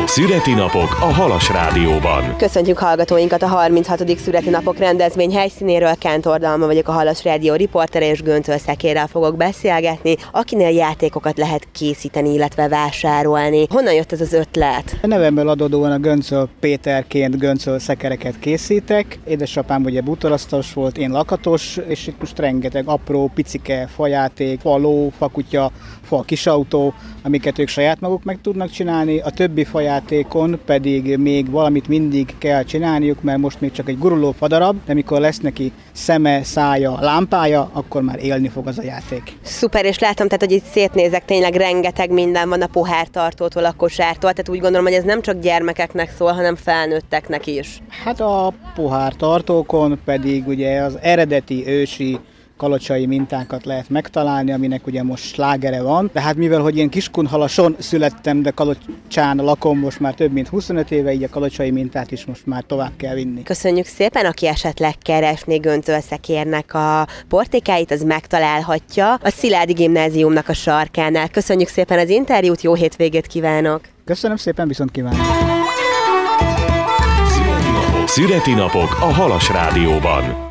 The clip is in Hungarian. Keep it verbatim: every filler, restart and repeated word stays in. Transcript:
Szüreti napok a Halas Rádióban. Köszöntjük hallgatóinkat a harminchatodik szüreti napok rendezvény helyszínéről. Kántor Dalma vagyok, a Halas Rádió riportere, és Göncöl Szekérrel fogok beszélgetni, akinél játékokat lehet készíteni, illetve vásárolni. Honnan jött ez az ötlet? A nevemből adódóan a Göncöl Péterként Göncöl szekereket készítek. Édesapám ugye bútorasztalos volt, én lakatos, és itt most rengeteg apró, picike fajáték, fa ló, fakutya, fa kisautó, amiket ők saját maguk meg tudnak csinálni. A többi fajátékon pedig még valamit mindig kell csinálniuk, mert most még csak egy guruló fadarab, de amikor lesz neki szeme, szája, lámpája, akkor már élni fog az a játék. Szuper, és látom, tehát, hogy itt szétnézek, tényleg rengeteg minden van a pohártartótól, a kosártól, tehát úgy gondolom, hogy ez nem csak gyermekeknek szól, hanem felnőtteknek is. Hát a pohártartókon pedig ugye az eredeti ősi kalocsai mintákat lehet megtalálni, aminek ugye most slágere van. De hát mivel, hogy én Kiskunhalason születtem, de Kalocsán lakom most már több mint huszonöt éve, így a kalocsai mintát is most már tovább kell vinni. Köszönjük szépen, aki esetleg keresné Göncöl Szekérnek a portékáit, az megtalálhatja a Szilágyi Gimnáziumnak a sarkánál. Köszönjük szépen az interjút, jó hétvégét kívánok! Köszönöm szépen, viszont kívánok! Szüreti napok a Halas Rádióban.